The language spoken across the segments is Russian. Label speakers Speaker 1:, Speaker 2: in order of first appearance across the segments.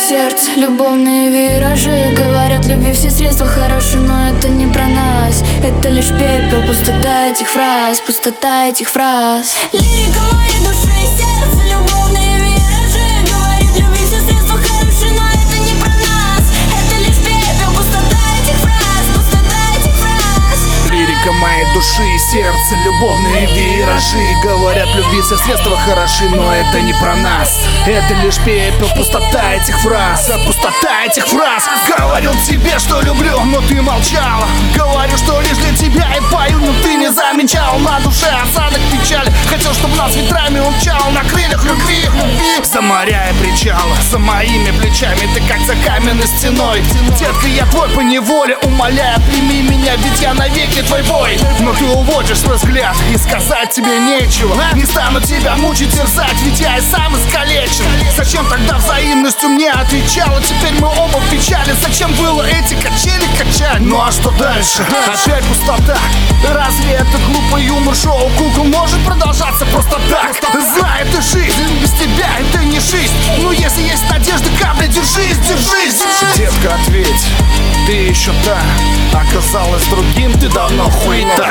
Speaker 1: сердце, любовные виражи. Говорят, любви все средства хороши, но это не про нас. Это лишь пепел, пустота этих фраз, пустота этих фраз. Лирика моей души и сердца, любовные виражи. Говорят, любви все средства хороши, но это не про нас. Это лишь пепел, пустота этих фраз, пустота этих фраз.
Speaker 2: Лирика моей души и сердца, любовные виражи. Говорят, любви все средства хороши, но это не про нас. Это лишь пепел, пустота этих фраз, пустота этих фраз. Говорил тебе, что люблю, но ты молчала. Говорю, что лишь для тебя и пою, но ты не замечал. На душе осадок печали. Хотел, чтобы нас ветрами умчал на крыльях любви. За моря и причала, за моими плечами ты как за каменной стеной. Детка, я твой поневоле, умоляю, прими меня, ведь я навеки твой бой. Но ты уводишь свой взгляд, и сказать тебе нечего. Не стану тебя мучить, терзать, ведь я и сам искалечен. Зачем тогда взаимностью мне отвечала? Теперь мы оба в печали. Зачем было эти качели качать? Ну а что дальше? Опять пустота. Разве это глупый юмор-шоу кукол может продолжаться просто так? Знай, это жизнь, без тебя это не жизнь. Но если есть надежда, капля, держись, держись. Детка, ответь, ты еще та. Оказалась другим, ты давно хуета.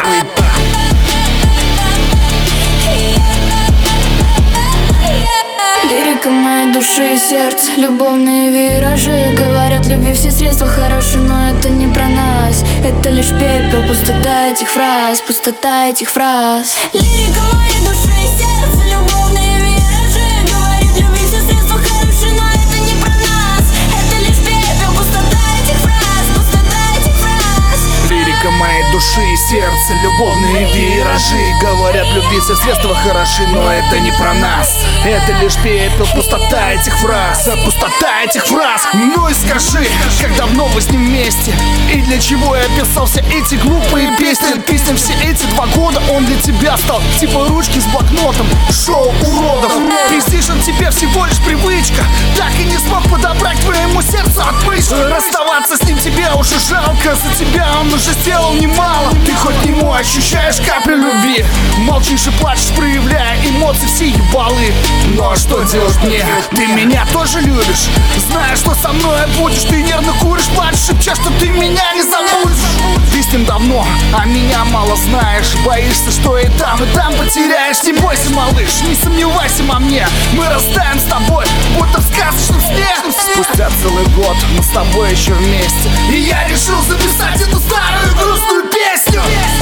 Speaker 1: Лирика моей души и сердца, любовные виражи. Говорят, любви все средства хороши, но это не про нас. Это лишь пепел, пустота этих фраз, пустота этих фраз. Лирика моей души и сердца, любовные виражи. Говорят, любви все средства хороши, но это не про нас. Это лишь пепел, пустота этих фраз, пустота этих фраз.
Speaker 2: Лирика моей души и сердца, любовные виражи. Говорят, любви все средства хороши, но это не про нас. Это лишь пепел, пустота этих фраз, пустота этих фраз. Ну и скажи, как давно вы с ним вместе? И для чего я писал все эти глупые песни? Песни все эти 2 года он для тебя стал типа ручки с блокнотом, шоу уродов. Престиж он тебе всего лишь привычка. Так и не смог подобрать твоему сердцу отмычку. Расставаться с ним тебе уже жалко. За тебя он уже сделал немало. Ты хоть ему ощущаешь каплю любви? Молчишь и плачешь, проявляя эмоции все ебалы. Ну а что делать мне? Ты меня тоже любишь? Знаешь, что со мной будешь? Ты нервно куришь, плачешь, шепчешь, что ты меня не забудешь. Ты с ним давно, а меня мало знаешь. Боишься, что и там потеряешь. Не бойся, малыш, не сомневайся во мне. Мы растаем с тобой, будто в сказочном сне. Спустя целый год мы с тобой еще вместе. И я решил записать эту старую грустную песню.